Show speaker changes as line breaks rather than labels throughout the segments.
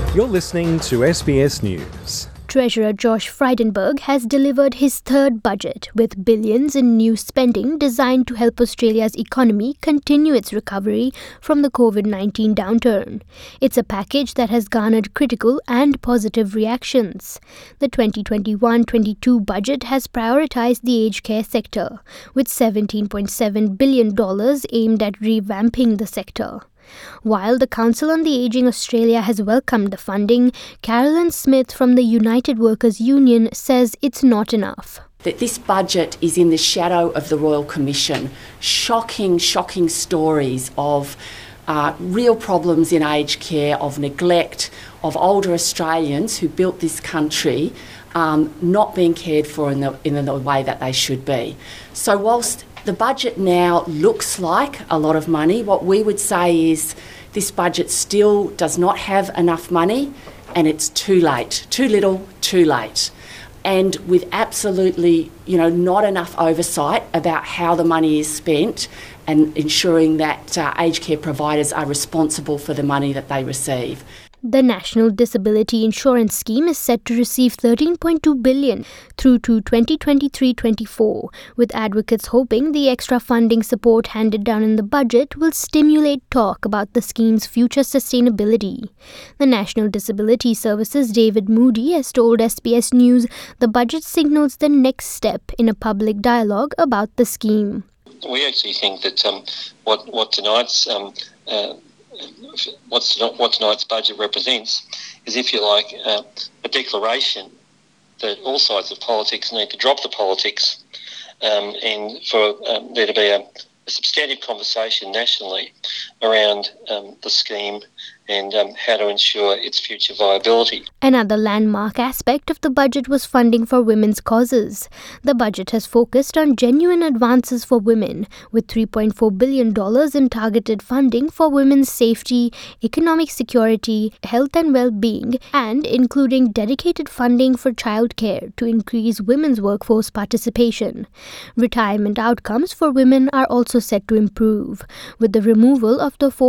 You're listening to SBS News.
Treasurer Josh Frydenberg has delivered his third budget with billions in new spending designed to help Australia's economy continue its recovery from the COVID-19 downturn. It's a package that has garnered critical and positive reactions. The 2021-22 budget has prioritised the aged care sector, with $17.7 billion aimed at revamping the sector. While the Council on the Ageing Australia has welcomed the funding, Carolyn Smith from the United Workers Union says it's not enough.
That this budget is in the shadow of the Royal Commission. Shocking stories of real problems in aged care, of neglect, of older Australians who built this country not being cared for in the way that they should be. So whilst the budget now looks like a lot of money, what we would say is this budget still does not have enough money, and it's too late. Too little, too late. And with absolutely, not enough oversight about how the money is spent and ensuring that aged care providers are responsible for the money that they receive.
The National Disability Insurance Scheme is set to receive $13.2 billion through to 2023-24, with advocates hoping the extra funding support handed down in the budget will stimulate talk about the scheme's future sustainability. The National Disability Service's David Moody has told SBS News the budget signals the next step in a public dialogue about the scheme.
We actually think that what tonight's budget represents is, if you like, a declaration that all sides of politics need to drop the politics and for there to be a substantive conversation nationally around the scheme and how to ensure its future viability.
Another landmark aspect of the budget was funding for women's causes. The budget has focused on genuine advances for women, with $3.4 billion in targeted funding for women's safety, economic security, health and well-being, and including dedicated funding for childcare to increase women's workforce participation. Retirement outcomes for women are also set to improve, with the removal of the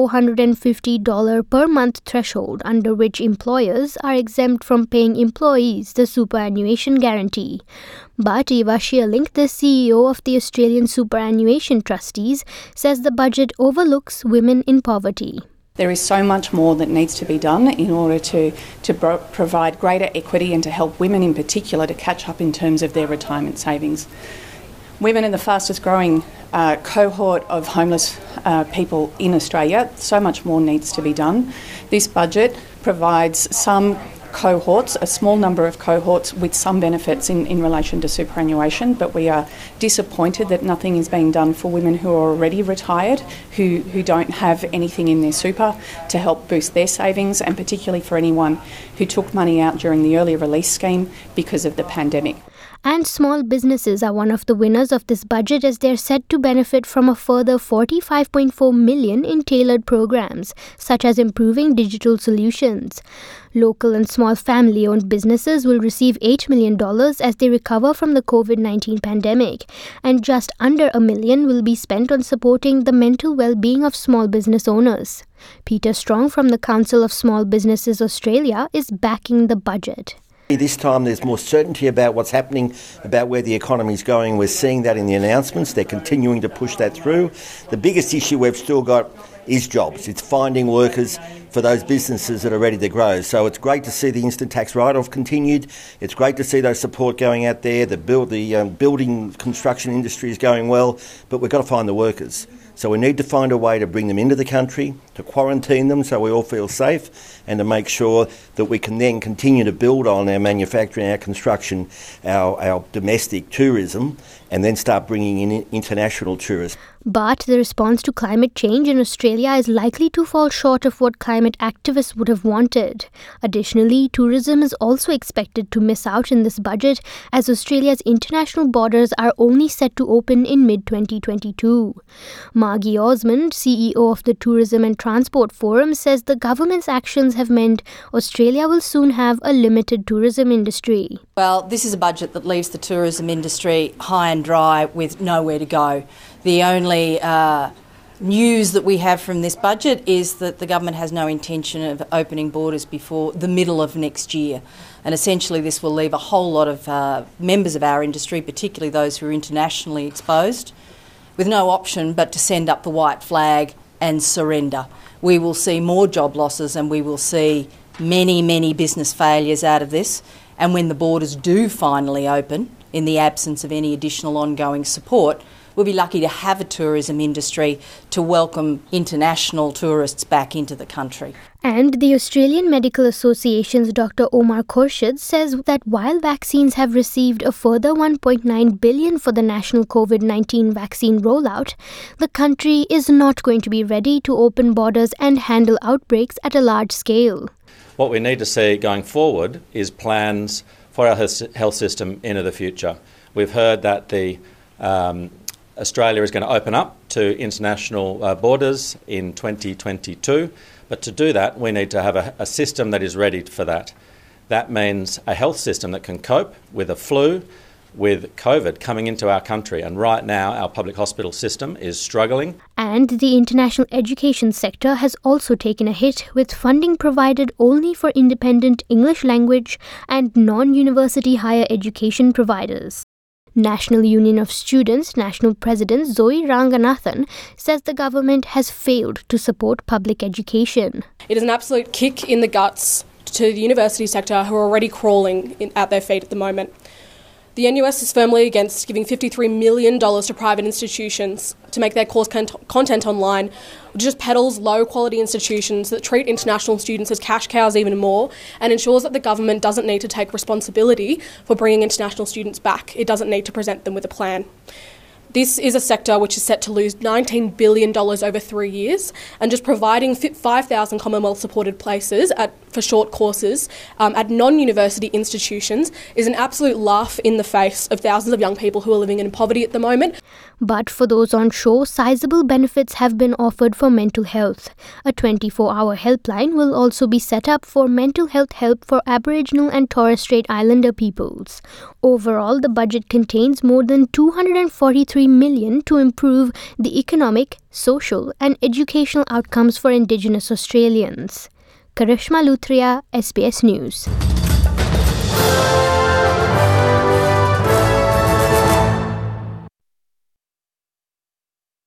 $450 per month threshold under which employers are exempt from paying employees the superannuation guarantee. But Eva Shearlink, the CEO of the Australian Superannuation Trustees, says the budget overlooks women in poverty.
There is so much more that needs to be done in order to provide greater equity and to help women in particular to catch up in terms of their retirement savings. Women are the fastest growing cohort of homeless people in Australia. So much more needs to be done. This budget provides some cohorts, a small number of cohorts, with some benefits in relation to superannuation, but we are disappointed that nothing is being done for women who are already retired, who don't have anything in their super to help boost their savings, and particularly for anyone who took money out during the early release scheme because of the pandemic.
And small businesses are one of the winners of this budget, as they're set to benefit from a further $45.4 million in tailored programs, such as improving digital solutions. Local and small family-owned businesses will receive $8 million as they recover from the COVID-19 pandemic, and just under $1 million will be spent on supporting the mental well-being of small business owners. Peter Strong from the Council of Small Businesses Australia is backing the budget.
This time there's more certainty about what's happening, about where the economy is going. We're seeing that in the announcements. They're continuing to push that through. The biggest issue we've still got is jobs. It's finding workers for those businesses that are ready to grow. So it's great to see the instant tax write-off continued. It's great to see those support going out there. The building construction industry is going well, but we've got to find the workers. So we need to find a way to bring them into the country, to quarantine them so we all feel safe, and to make sure that we can then continue to build on our manufacturing, our construction, our domestic tourism, and then start bringing in international tourists.
But the response to climate change in Australia is likely to fall short of what climate activists would have wanted. Additionally, tourism is also expected to miss out in this budget, as Australia's international borders are only set to open in mid-2022. Margie Osmond, CEO of the Tourism and Transport Forum, says the government's actions have meant Australia will soon have a limited tourism industry.
Well, this is a budget that leaves the tourism industry high and dry with nowhere to go. The only news that we have from this budget is that the government has no intention of opening borders before the middle of next year. And essentially this will leave a whole lot of members of our industry, particularly those who are internationally exposed, with no option but to send up the white flag and surrender. We will see more job losses and we will see many, many business failures out of this. And when the borders do finally open, in the absence of any additional ongoing support, we'll be lucky to have a tourism industry to welcome international tourists back into the country.
And the Australian Medical Association's Dr. Omar Khorshid says that while vaccines have received a further $1.9 billion for the national COVID-19 vaccine rollout, the country is not going to be ready to open borders and handle outbreaks at a large scale.
What we need to see going forward is plans for our health system into the future. We've heard that Australia is going to open up to international borders in 2022, but to do that we need to have a system that is ready for that. That means a health system that can cope with a flu, with COVID coming into our country, and right now our public hospital system is struggling.
And the international education sector has also taken a hit, with funding provided only for independent English language and non-university higher education providers. National Union of Students National President Zoe Ranganathan says the government has failed to support public education.
It is an absolute kick in the guts to the university sector, who are already crawling at their feet at the moment. The NUS is firmly against giving $53 million to private institutions to make their course content online, which just peddles low-quality institutions that treat international students as cash cows even more, and ensures that the government doesn't need to take responsibility for bringing international students back. It doesn't need to present them with a plan. This is a sector which is set to lose $19 billion over 3 years, and just providing 5,000 Commonwealth-supported places for short courses at non-university institutions is an absolute laugh in the face of thousands of young people who are living in poverty at the moment.
But for those on shore, sizable benefits have been offered for mental health. A 24-hour helpline will also be set up for mental health help for Aboriginal and Torres Strait Islander peoples. Overall, the budget contains more than $243 million to improve the economic, social and educational outcomes for Indigenous Australians. Karishma Luthria, SBS News.